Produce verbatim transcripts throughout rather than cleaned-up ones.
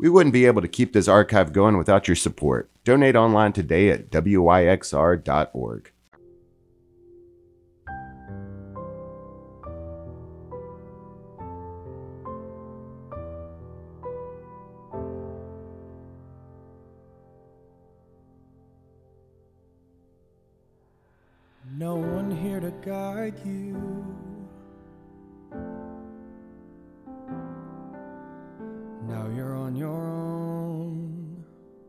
We wouldn't be able to keep this archive going without your support. Donate online today at W Y X R dot org. No one here to guide you. Now you're on your own.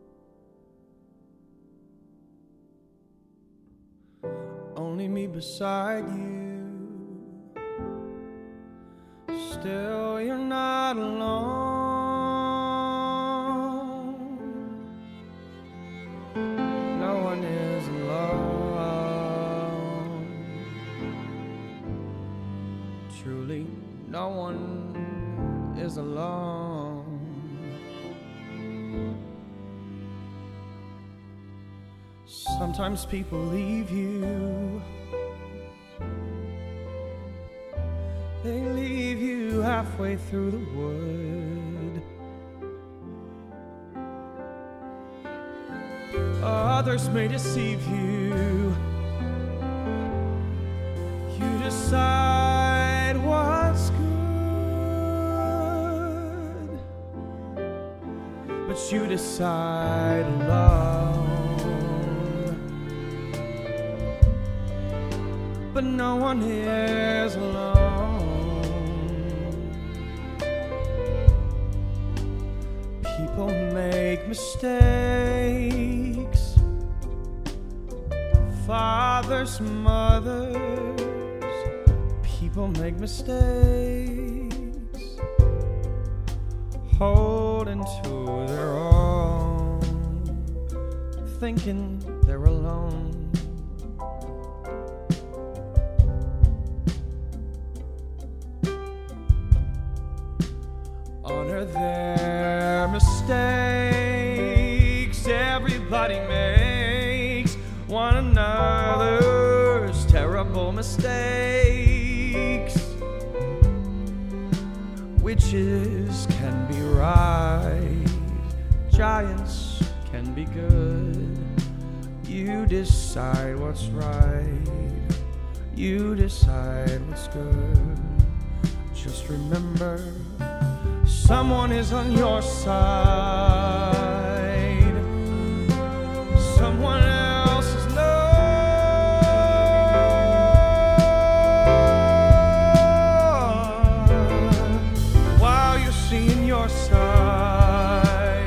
Only me beside you. Still you're not alone. No one is alone. Truly, no one is alone. Sometimes people leave you. They leave you halfway through the wood. Others may deceive you. You decide what's good, but you decide alone. But no one is alone. People make mistakes. Fathers, mothers, people make mistakes. Holding to their own, thinking they're alone. Honor their mistakes. Everybody makes one another's terrible mistakes. Witches can be right, giants can be good. You decide what's right, you decide what's good. Just remember, someone is on your side. Someone else is not. While you're seeing your side,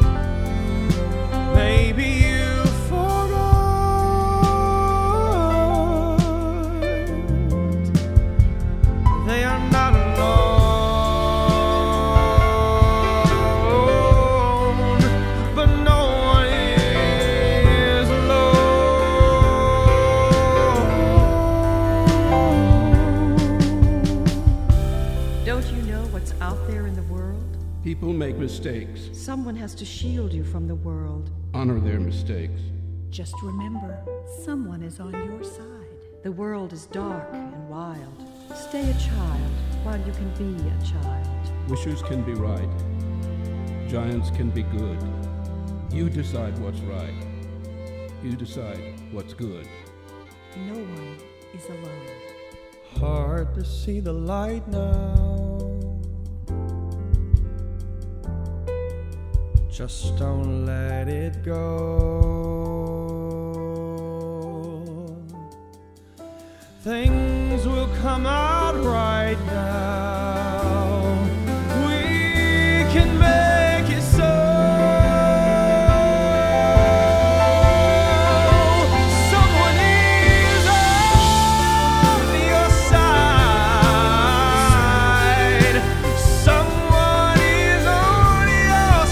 maybe you forgot they are not alone. People make mistakes. Someone has to shield you from the world. Honor their mistakes. Just remember, someone is on your side. The world is dark and wild. Stay a child while you can be a child. Wishers can be right. Giants can be good. You decide what's right. You decide what's good. No one is alone. Hard to see the light now. Just don't let it go. Things will come out right now. We can make it so. Someone is on your side. Someone is on your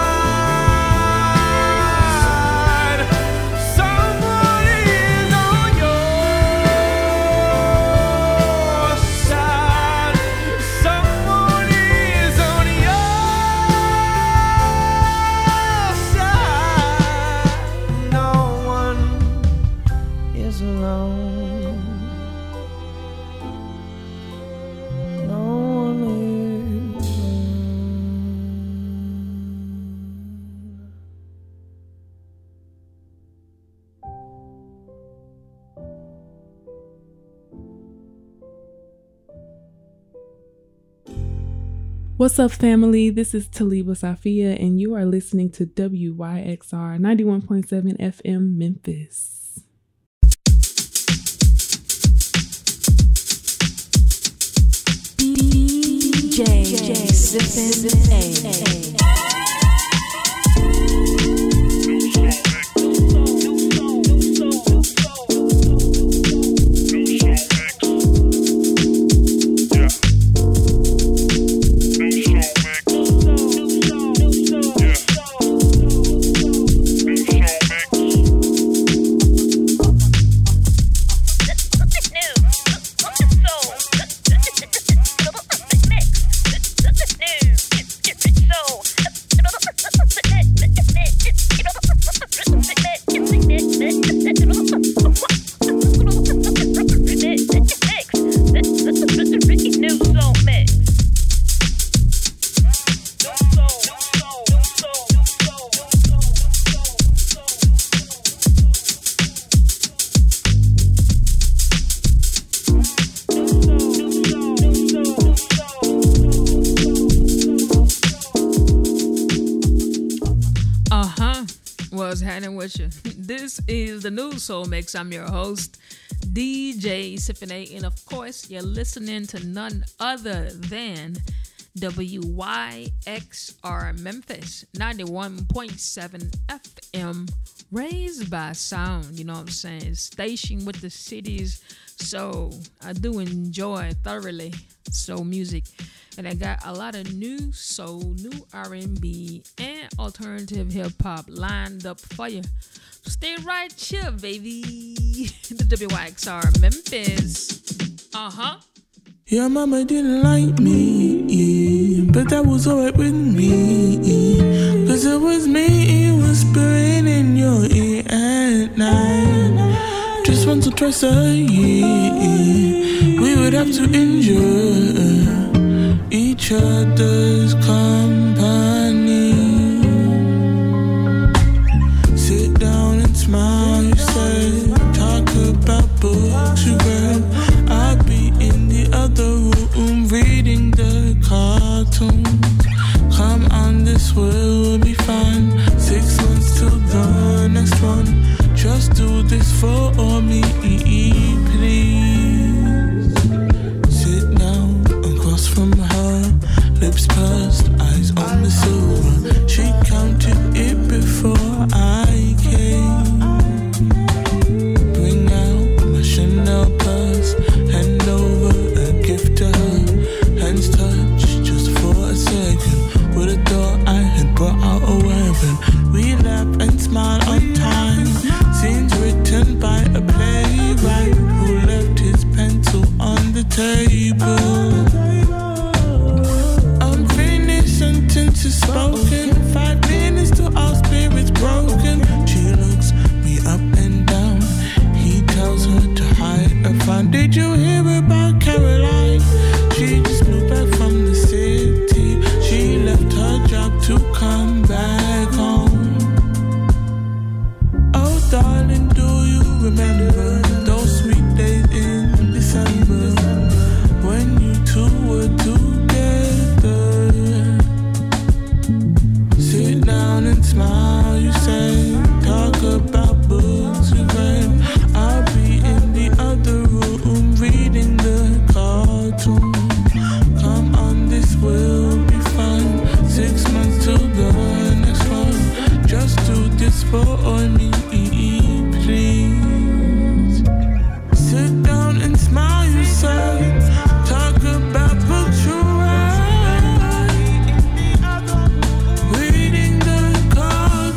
side. Someone is on your side. What's up, family? This is Taliba Safia, and you are listening to W Y X R ninety-one point seven F M Memphis. D J Sippin' A. This is the New Soul Mix. I'm your host, D J Sippin' A, and of course, you're listening to none other than W Y X R Memphis, ninety-one point seven F M, raised by sound, you know what I'm saying? Station with the city's soul. I do enjoy thoroughly soul music. And I got a lot of new soul, new R and B, and alternative hip-hop lined up for you. So stay right here, baby. The W Y X R Memphis. Uh-huh. Your mama didn't like me, but that was alright with me. Cause it was me whispering in your ear at night. Just once or twice a year, we would have to endure each other's company. Sit down and smile, you say. Talk about books you read. I'll be in the other room reading the cartoons. Come on, this will be fun. Six months till the next one. Just do this for me, please. Sit down across from her, lips pursed, eyes on the silver. She counted it before I came. Bring out my Chanel purse, hand over a gift to her. Hands touch just for a second. Would have thought I had brought out a weapon. We laugh and smile on time. Scenes written by a playwright who left his pencil on the table. Unfinished sentences spoken. Five minutes till our spirits broken. She looks me up and down. He tells her to hide her fun. Did you hear about Caroline? She just moved back from the city. She left her job to come back home. Oh darling, do you remember those sweet days in December when you two were together? Sit down and smile, you say. Talk about books you read. I'll be in the other room reading the cartoon. Come on, this will be fun. Six months till the next one. Just do this for me, please. Sit down and smile, you say. Talk about books you read. Reading the cartoon.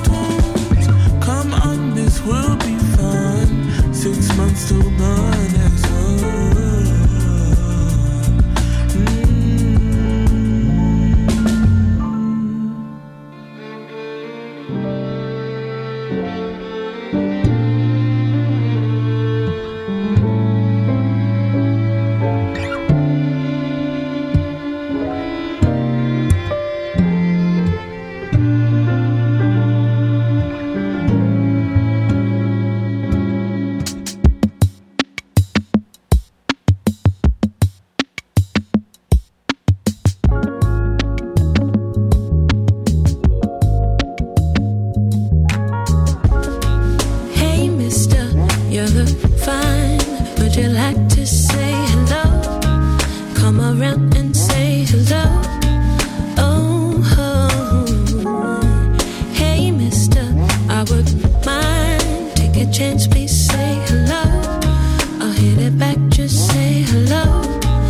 like to say hello? Come around and say hello. Oh, oh. Hey, mister, I wouldn't mind. Take a chance, please say hello. I'll hit it back, just say hello.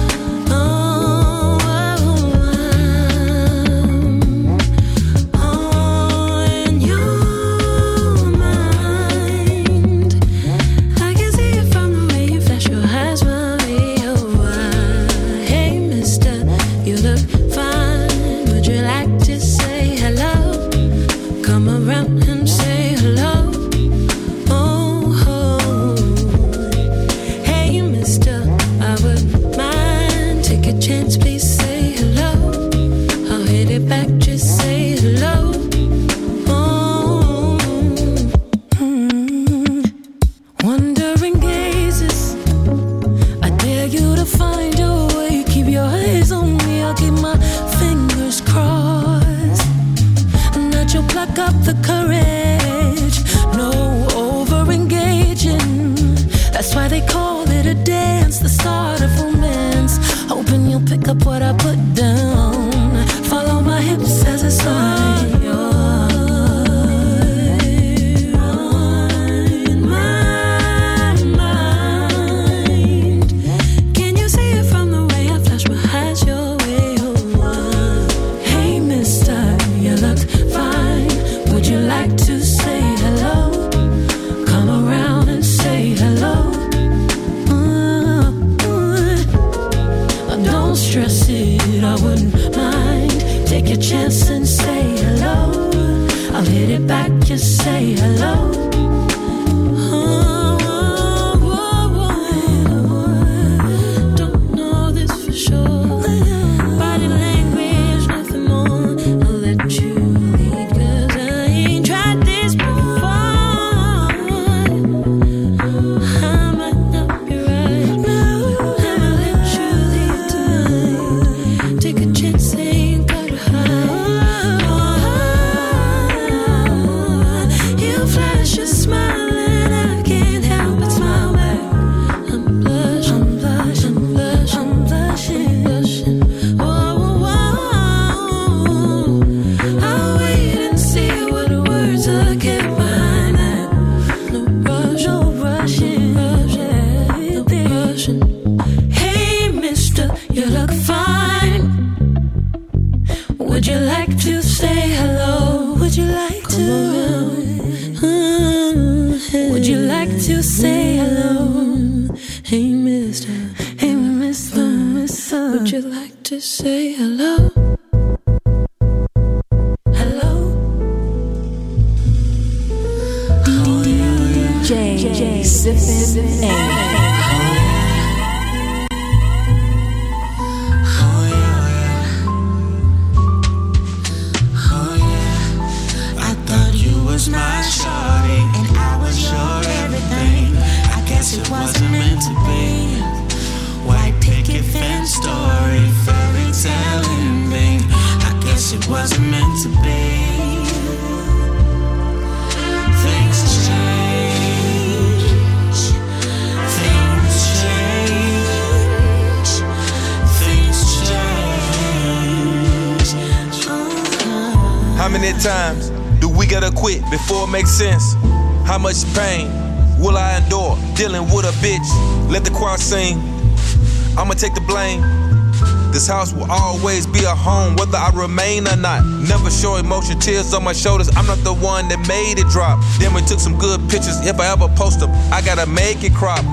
Makes sense. How much pain will I endure dealing with a bitch? Let the choir sing. I'ma take the blame. This house will always be a home, whether I remain or not. Never show emotion, tears on my shoulders. I'm not the one that made it drop. Then we took some good pictures. If I ever post them, I gotta make it crop.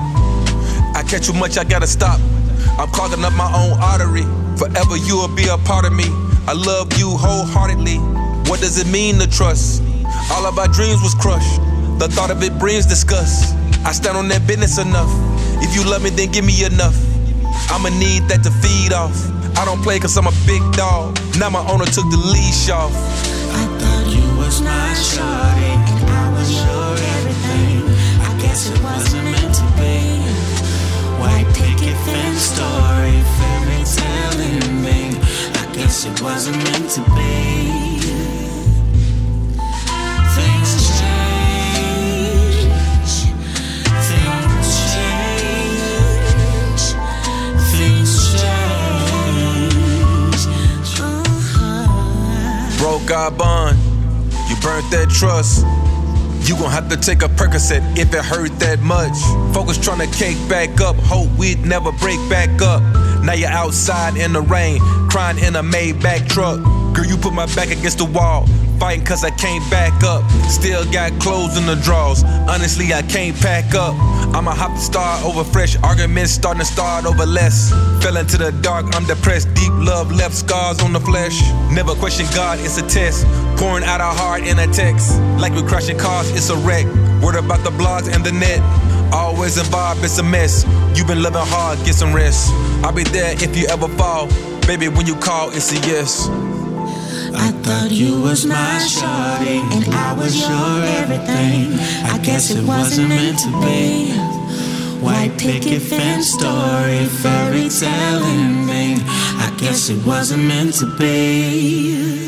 I catch too much, I gotta stop. I'm clogging up my own artery. Forever you will be a part of me. I love you wholeheartedly. What does it mean to trust? All of our dreams was crushed. The thought of it brings disgust. I stand on that business enough. If you love me, then give me enough. I'ma need that to feed off. I don't play cause I'm a big dog. Now my owner took the leash off. I thought you was my shorty, and I was your everything. I guess it wasn't meant to be. White picket fence story, fairy tale ending. I guess it wasn't meant to be. Things change, things change, God bond, you burnt that trust. You gon' have to take a Percocet if it hurt that much. Focus tryna cake back up, hope we'd never break back up. Now you're outside in the rain, crying in a Maybach truck. Girl, you put my back against the wall, fighting cause I can't back up. Still got clothes in the drawers, honestly I can't pack up. I'ma hop the star over fresh, arguments starting to start over less. Fell into the dark, I'm depressed, deep love left scars on the flesh. Never question God, it's a test, pouring out our heart in a text. Like we're crashing cars, it's a wreck. Word about the blogs and the net, always involved, it's a mess. You've been living hard, get some rest. I'll be there if you ever fall, baby when you call, it's a yes. I thought you was my shorty, and I was your everything. I guess it wasn't meant to be. White picket fence story, fairy tale ending. I guess it wasn't meant to be.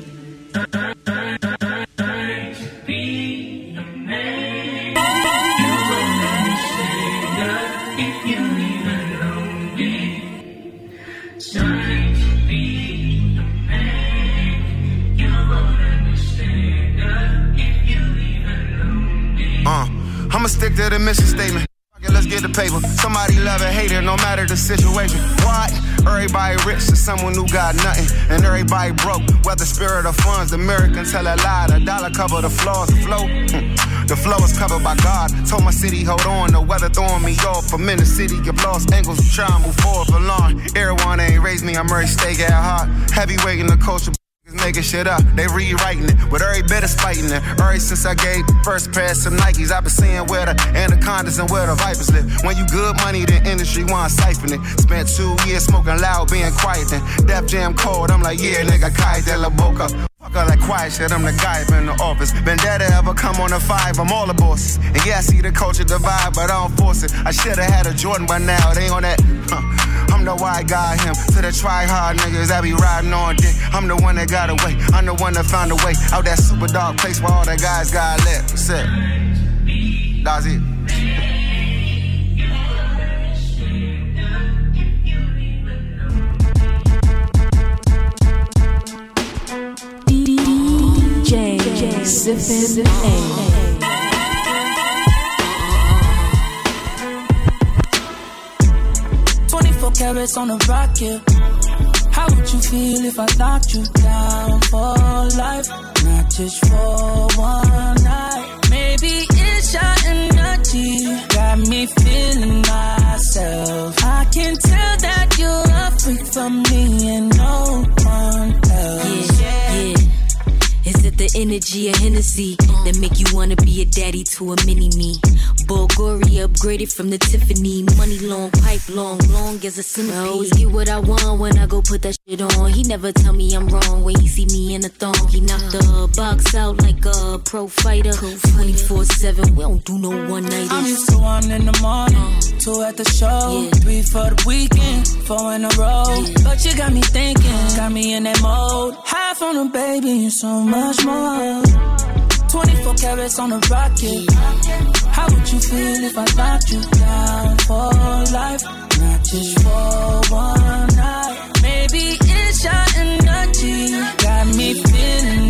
I'ma stick to the mission statement. Let's get the paper. Somebody love it, hate it, no matter the situation. What? Everybody rich to someone who got nothing, and everybody broke. Whether spirit or funds, the American tell a lie. The dollar cover the flaws, the flow. The flow is covered by God. Told my city, hold on. The weather throwing me off. I'm in the city, you've lost angles. Try and move forward for long. Everyone ain't raised me, I'm Murray Steak at heart. Heavyweight in the culture. Making shit up, they rewriting it, but every bit is fighting it. Ever since I gave first pass some Nikes, I've been seeing where the anacondas and where the vipers live. When you good money, the industry want siphon it. Spent two years smoking loud, being quiet. Then Def Jam cold, I'm like, yeah, nigga, Kai de la Boca. Fuck all that quiet shit, I'm the guy up in the office. Vendetta ever come on a five, I'm all the bosses. And yeah, I see the culture divide, but I don't force it. I should've had a Jordan by now, they on that, huh. I'm the white guy, him. To the try-hard niggas, I be riding on dick. I'm the one that got away. I'm the one that found a way out that super dark place where all the guys got left. That's it. That's it. D J Sippin' A. Carrots on a rocket. How would you feel if I knocked you down for life? Not just for one night. Maybe it's your energy got me feeling myself. I can tell that you're a freak from me and no one else. Yeah, yeah. Is it the energy of Hennessy that make you wanna be a daddy to a mini-me? Bulgari upgraded from the Tiffany. Money long, pipe long, long as a centipede. I always get what I want when I go put that shit on. He never tell me I'm wrong when he see me in a thong. He knocked the box out like a pro fighter. twenty-four seven, we don't do no one-nighters. I'm used to one in the morning, two at the show, yeah. Three for the weekend, four in a row. Yeah. But you got me thinking, got me in that mode. High from the baby and so much more. twenty-four carats on a rocket. How would you feel if I knocked you down for life? Not just for one night. Maybe it's your energy got me feeling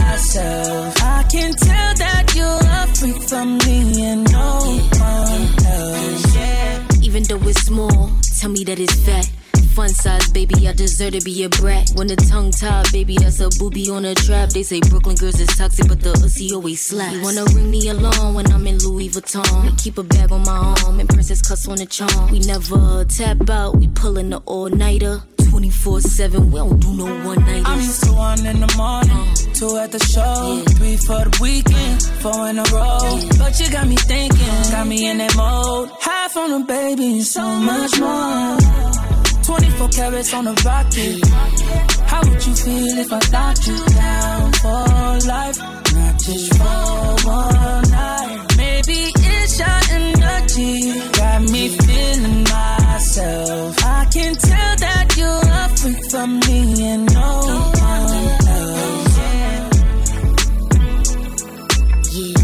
myself. I can tell that you're a freak from me and no one else. Yeah. Even though it's small, tell me that it's fat. Fun size, baby, I deserve to be a brat. When the tongue tied, baby, that's a booby on a trap. They say Brooklyn girls is toxic, but the pussy always slaps. You wanna ring me along when I'm in Louis Vuitton? We keep a bag on my arm and princess cuss on the charm. We never tap out, we pullin' the all-nighter. twenty-four seven, we don't do no one-nighters. I'm used to one in the morning, two at the show, yeah. Three for the weekend, four in a row. Yeah. But you got me thinking, got me in that mode. High from the baby and so much more. twenty-four carats on a rocket. How would you feel if I knocked you down for life? Not just for one night. Maybe it's your energy got me feeling myself. I can tell that you're a freak from me and no one else. Yeah.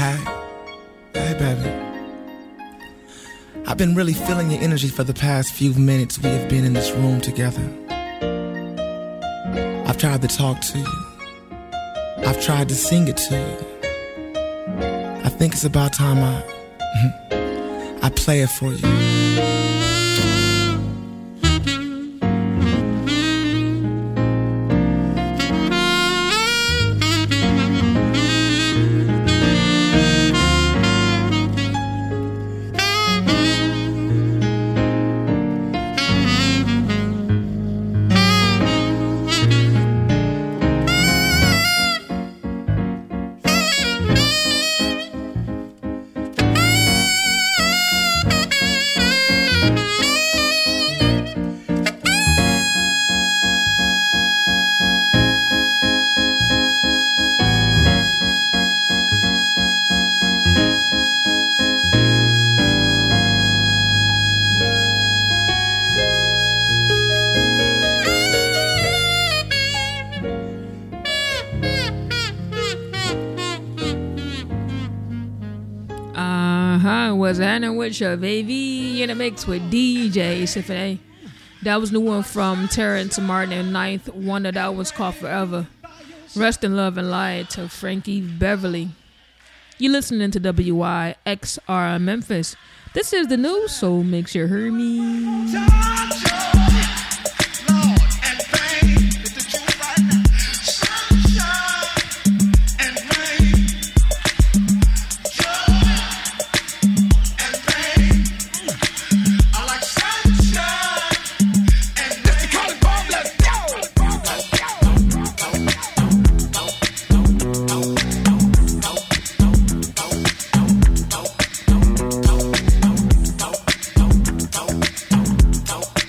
Hey, baby. I've been really feeling your energy for the past few minutes we have been in this room together. I've tried to talk to you. I've tried to sing it to you. I think it's about time I, I play it for you. Was happening with your baby in the mix with D J Symphony. That was the one from Terrence Martin and Ninth Wonder. That was called Forever. Rest in Love and Light to Frankie Beverly. You're listening to W Y X R Memphis. This is the new Soul Mix. You heard me. Don't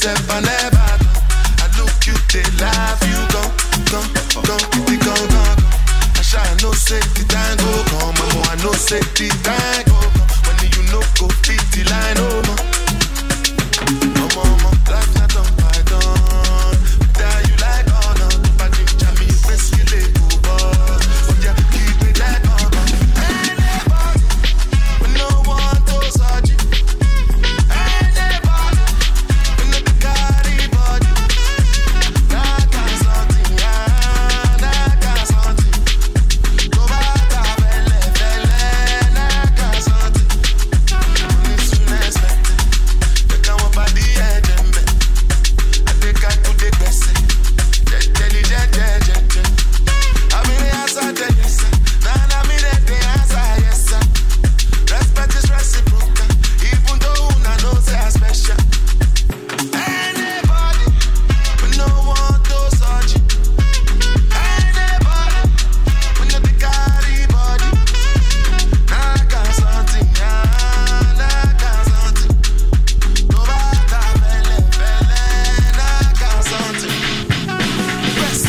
step, I never go. I look you, they laugh, you go, go, go, we go, go, go. I shall no safety time go, come, mama, I no safety time go, go. When you no go fit the line, oh, no. Oh, mama, life not done by done. Tell you like, oh, no, but you jam me, press you late, oh, oh, yeah, keep it like, oh, no. Anybody, when no one goes on you. Anybody, when no be carry body. That kind something, yeah, that kind something. Go back, belle, belle, that kind something. Only soon expected. They come up at the edge and me. I take out to the best. Intelligent, intelligent. I mean, the answer, tell you, sir. Nah, nah, me, the answer, yes, sir. Respect is reciprocal. Even though I know they are special. Anybody, but no one does such. Anybody, when you be carry body. Nah, got something, yeah, nah, got something. Go back, belle, belle, nah, got something. Rest.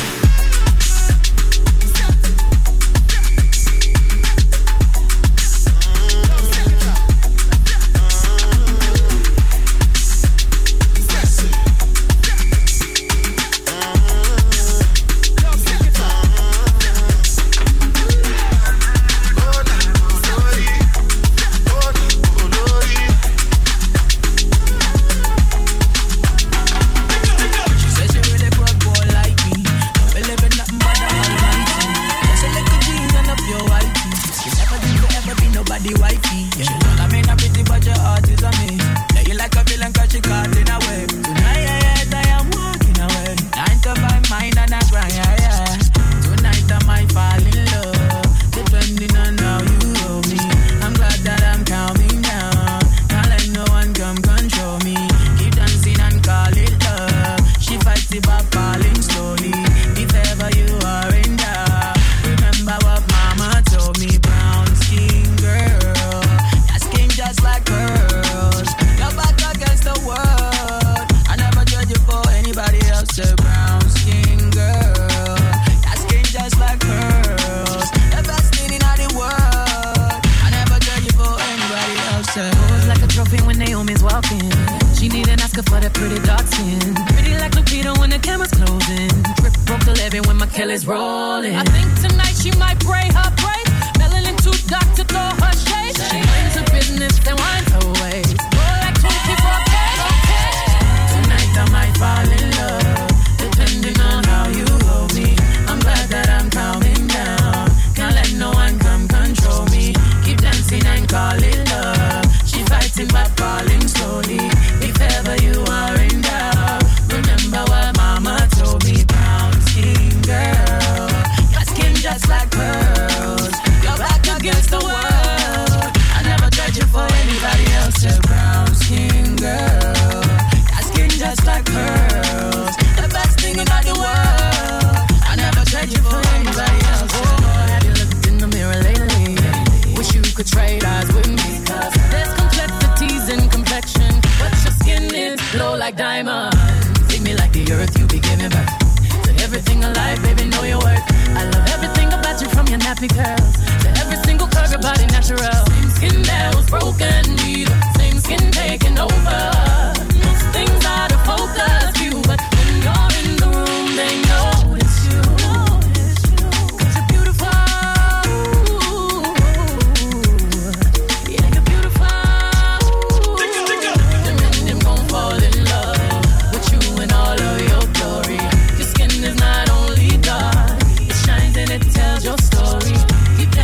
She said she really good boy like me. Don't believe in nothing but the Almighty. Just a little jeans and a pure whitey. She never did to ever be nobody wifey. Yeah. She know I mean I'm pretty, but your heart is on me. Yeah, you like a villain 'cause she caught in a way. Tonight, yeah, yes, I am walking away. Nine to five, mind and I cry, yeah, yeah. Tonight I might fall in love, depending on how you hold me. I'm glad that I'm calming down. Can't let no one come control me. Keep dancing and call it love. She fights it by falling slowly. If ever you are in doubt, remember what mama told me. Brown skin girl, that skin just like pearls. Your back against the world. I never judge you for anybody else. A brown skin girl, that skin just like pearls. The best thing in all the world. I never judge you for anybody else. Pose like a trophy when Naomi's walking. She need an Oscar for that pretty dark skin. Pretty like Lupita when the camera's closing. Trip broke the levee when my Kelly's rolling. I think tonight she might break her break. Melanin too dark to throw her shade. She minds her business, then winds her ways. Roll like twenty-four K. Tonight I might fall in love, depending on how you hold me. I'm glad that I'm calming down. Can't let no one come control me. Keep dancing and call it love. She fighting but falling slowly. If ever you are in doubt, remember what mama told me. Brown skin girl, your skin just like pearls. Your back against the world. I never judge you for anybody else. A brown skin girl, your skin just like pearls. The best thing in all the world. I never judge you for anybody else. Oh, have you looked in the mirror lately? Wish you could trade eyes with me. 'Cause there's complexities in complexion, but your skin is glow like diamonds. Treat me like the earth, you be giving birth to everything alive, baby, know your worth. I love everything about you, from your nappy curls to every single curve, your body natural. Same skin that was broken, need same skin taking over. Most things out of focus, you, but when you're in the room, they know it's you. 'Cause you're beautiful. Yeah, you're beautiful. Them men, them gon' fall in love with you and all of your glory. Your skin is not only dark, it shines and it tells your story. Keep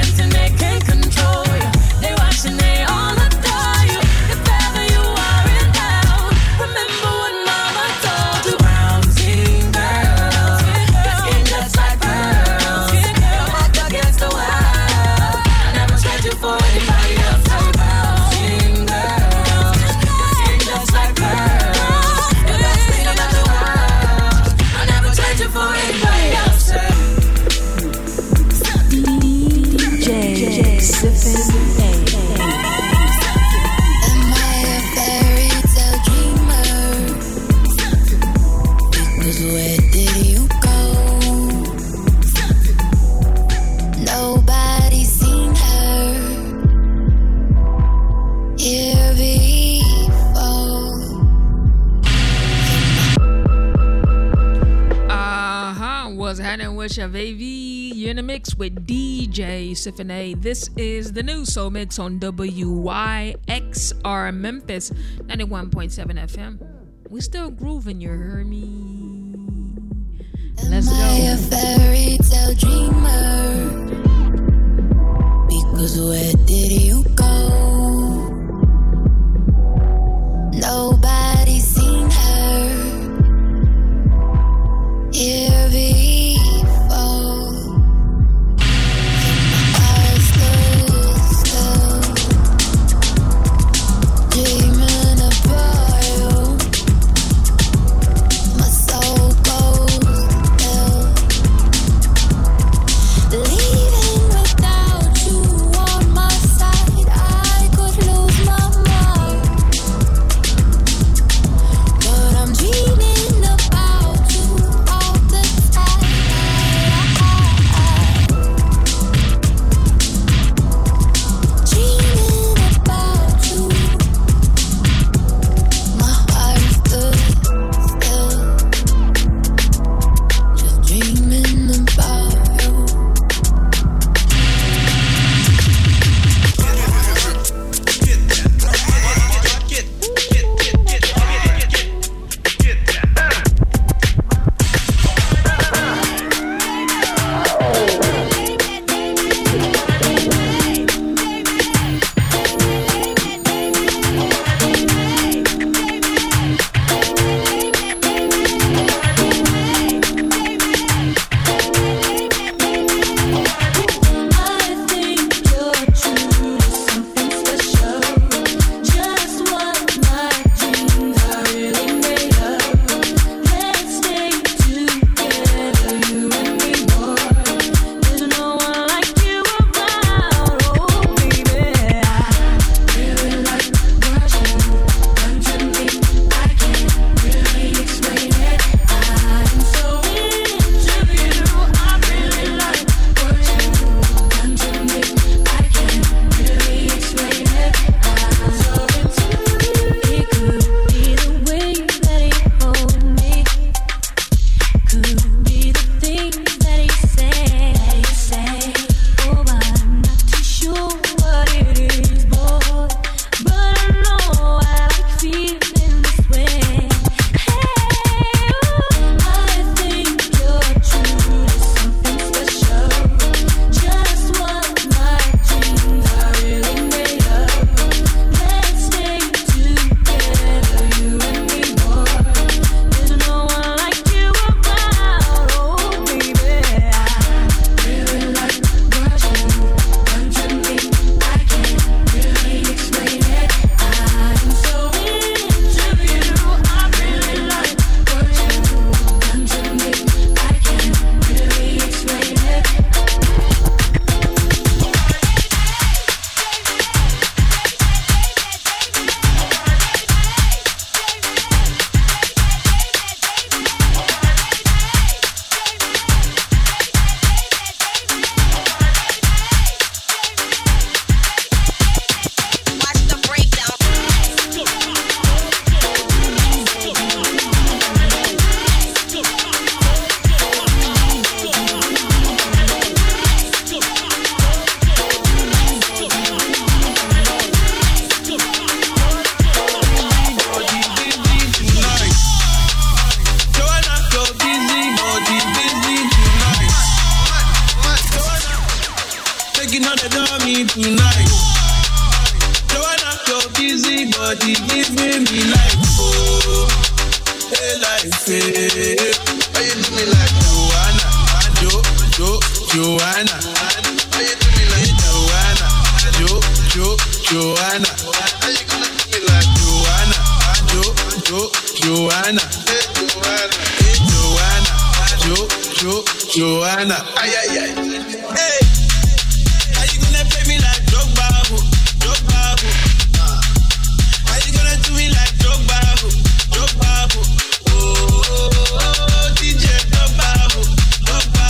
happening with your baby? You're in the mix with D J Symphony. This is the new Soul Mix on W Y X R Memphis ninety-one point seven F M. We still grooving, you heard me? Let's Am go. I a fairy tale dreamer? Because where did you go? Nobody's seen her here before. My eyes stood still, dreaming about you. My soul goes ill, leaving without you on my side. I could lose my mind, but I'm dreaming about you all the time. Dreaming about you. My heart stood still, just dreaming about you. I think you're true to something special, just what my dreams are really made of. Let's stay together, you and me, boy. There's no one like you around, oh baby. I really like what you've done to me. I can't really explain it. I'm so into you. I really like what you've done to me. I can't really explain it. I'm so into you. It could be the way that he hold me, could be the things that he say, that he say. Oh, but I'm not too sure what it is, boy. But I know I like feeling this way. Hey, ooh, I think you're true to something special, just what my dreams are really made of. Let's stay together, you and me, boy. There's no one like you around, oh baby. I really like what you've done to me. I can't really explain it. I'm so into you. I really like what you've done to me. I can't really explain it. Watch the breakdown. Joanna, so busy, body busy tonight. Taking on the dummy tonight. Joanna, so busy, body giving me life. Oh, hey, life, hey. How you do me like Joanna? Jo, Jo, Joanna. How you do me like Joanna? Jo, Jo, Joanna. How you gonna do me like Joanna? Jo, Jo, Joanna. Hey, Joanna. Hey, Joanna. Jo, Jo, Joanna. Ay, ay, ay. Hey, how you gonna play me like Drogba? Drogba. Uh, how you gonna do me like Drogba? Drogba. Oh, oh, oh, D J Drogba. Drogba.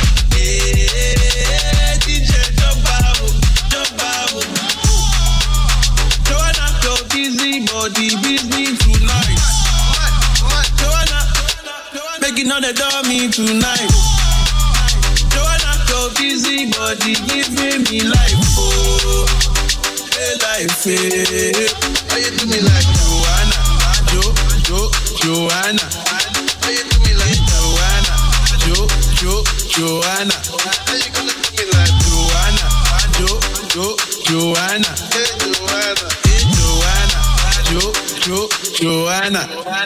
Hey, D J Drogba. Drogba. Joanna, so busy, body busy tonight. Joanna, making all the dummy tonight. me like oh, hey life, hey. Why you do me like Joanna, Jo, Jo, Joanna? Why you do me like Joanna, Jo, Jo, Joanna? How you gonna do me like Joanna, Jo, Jo, Joanna? Hey Joanna, hey Joanna, Jo, Jo, Joanna.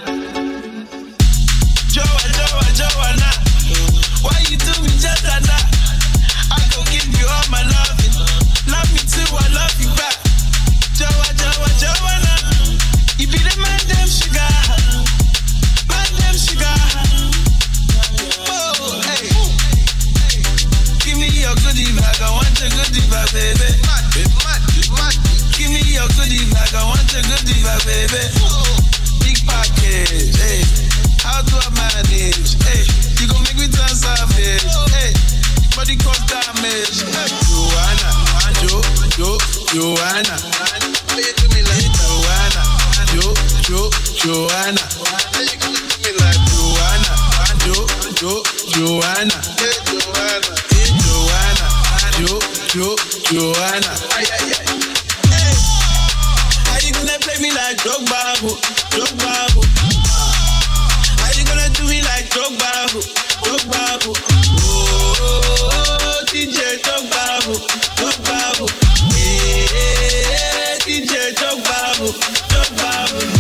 Joa, Joa, Joanna. Why you do me just like that? I go give you all my loving. Love me too, I love you back. Joa, Joa, Joanna. You be the man, damn sugar. Man, damn sugar. Oh, hey. Give me your goodie bag, I want your goodie bag, baby. Give me your goodie bag, I want your goodie bag, baby. Big package, hey. How do I manage? Hey, you gon' make me turn savage. Hey, body cause damage. Hey, Joanna, Jo, Jo, Joanna. How you do me like Joanna? Jo, Jo, Joanna. How you gonna do me like Joanna? Jo, Jo, Joanna. Hey, Joanna. Hey, Joanna. Jo, Jo, Joanna. Ay, ay, ay. Hey, how you gonna play me like Drogba, Drogba? Do me like Drogba, Drogba. Oh, D J Drogba, Drogba. Hey, D J Drogba, Drogba.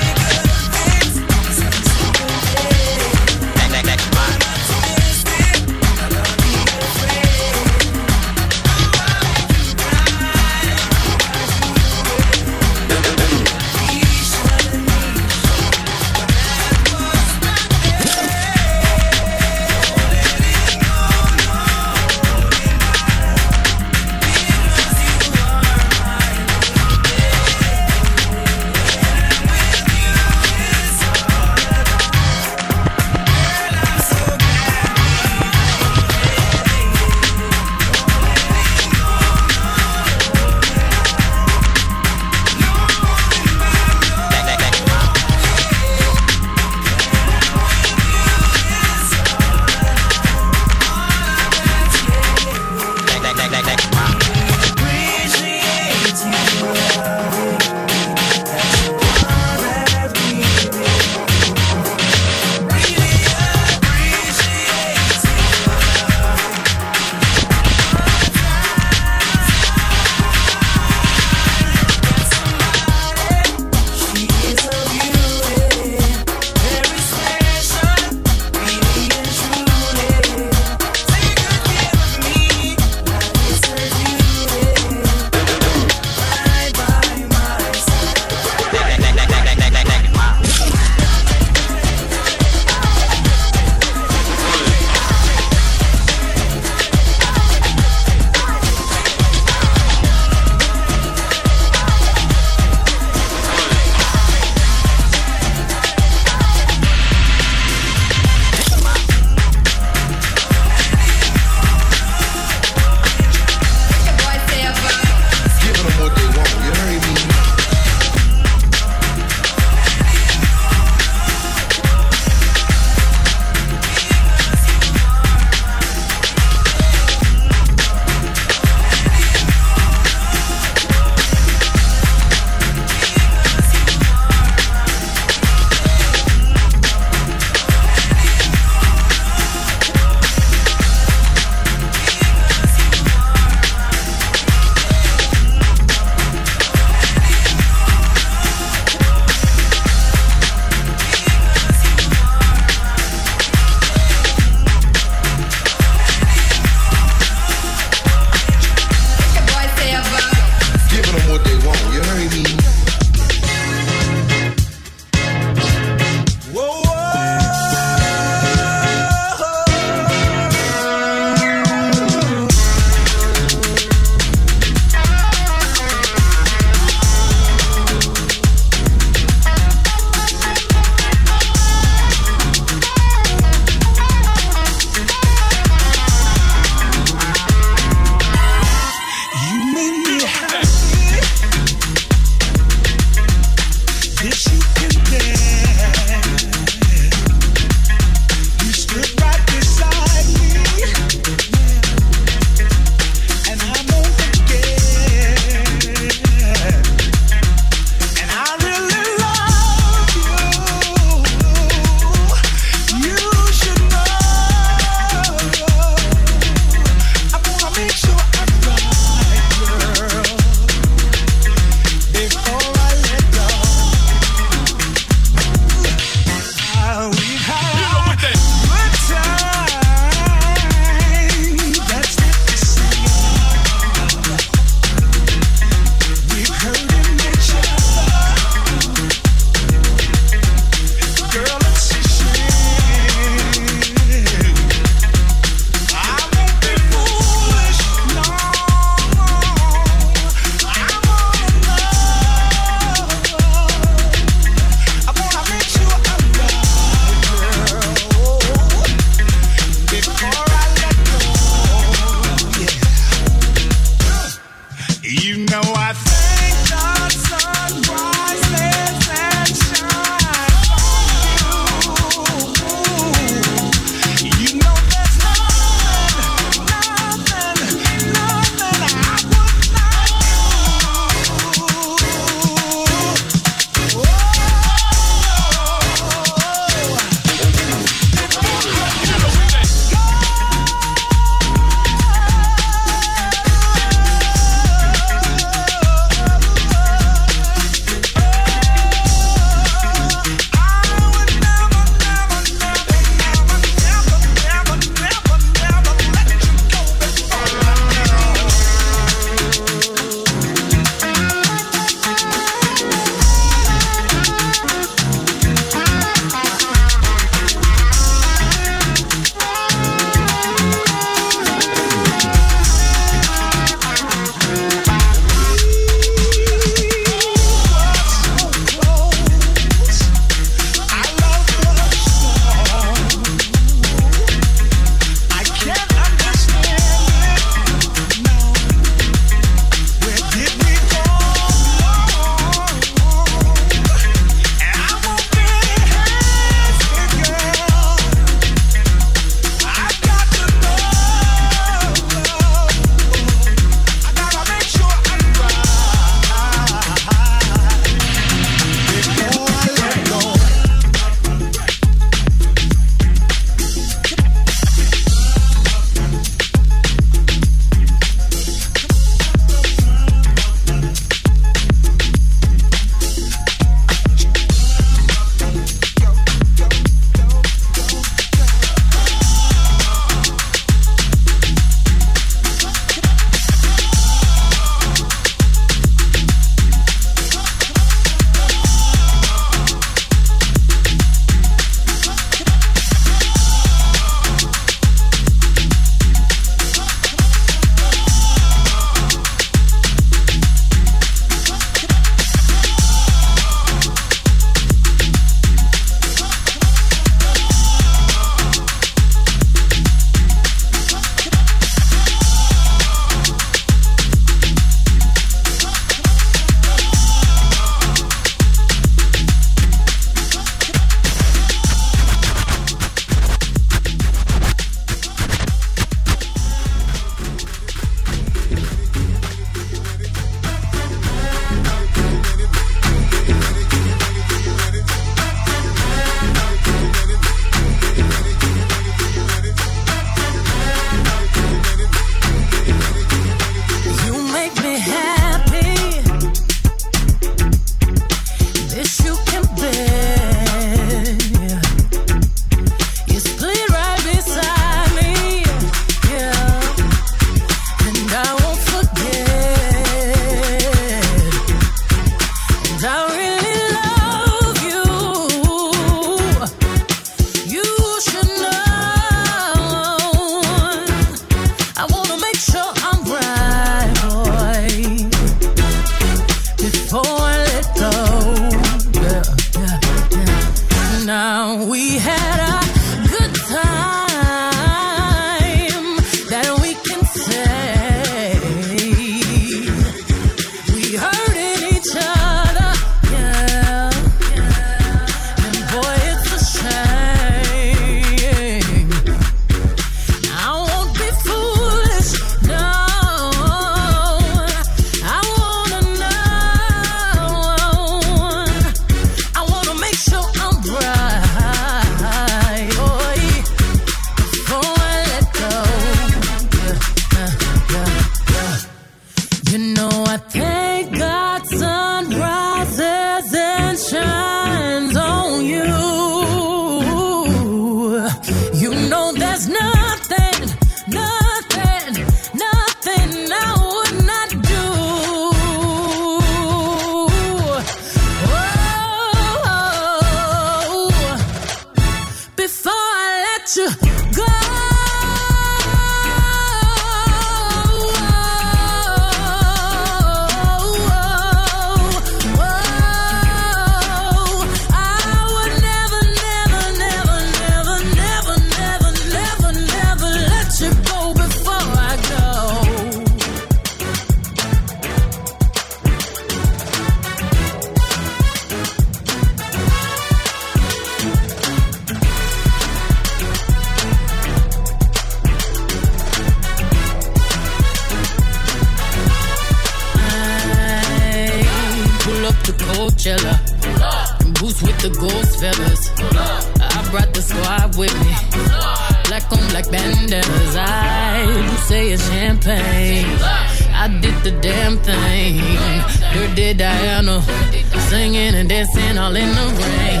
to Coachella. Boots with the ghost feathers. I brought the squad with me. Black on black bandanas. I do say it's champagne. I did the damn thing. Dirty Diana, singing and dancing all in the rain.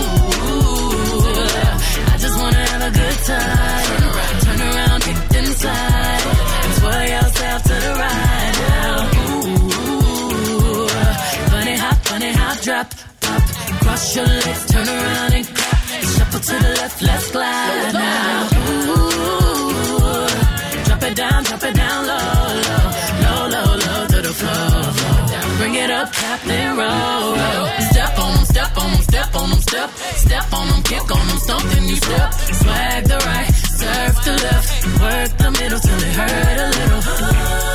Ooh, I just wanna have a good time. Turn around, kick inside, and sway yourself to the right now. Ooh, funny hop, funny hop, drop, pop, cross your legs, turn around and clap. Shuffle to the left, let's glide now. Ooh, drop it down, drop it down low, low, low, low, low to the floor. Bring it up, Captain Roll. Step on them, step on them, step on them, step, step on them, kick on them, something you step. Swag the right, surf the left, work the middle till it hurt a little.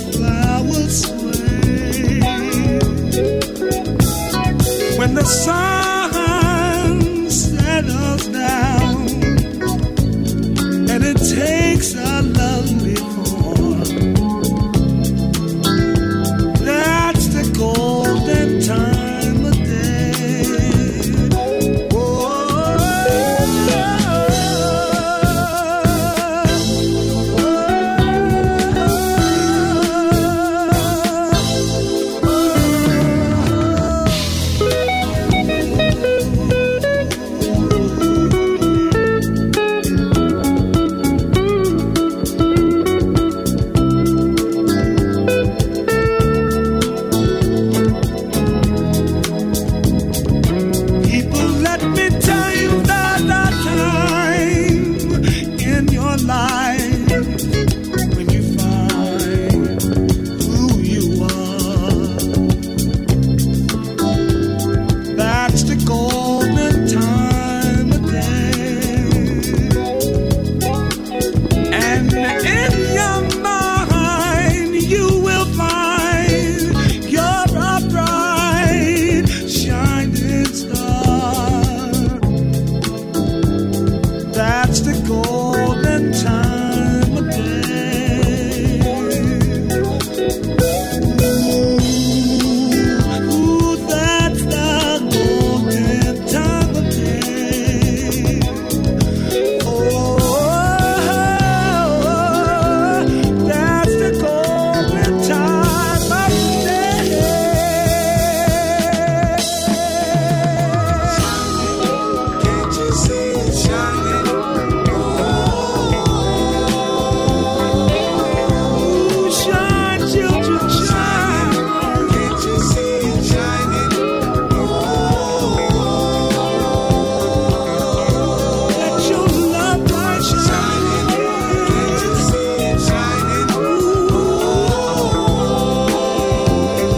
When the sun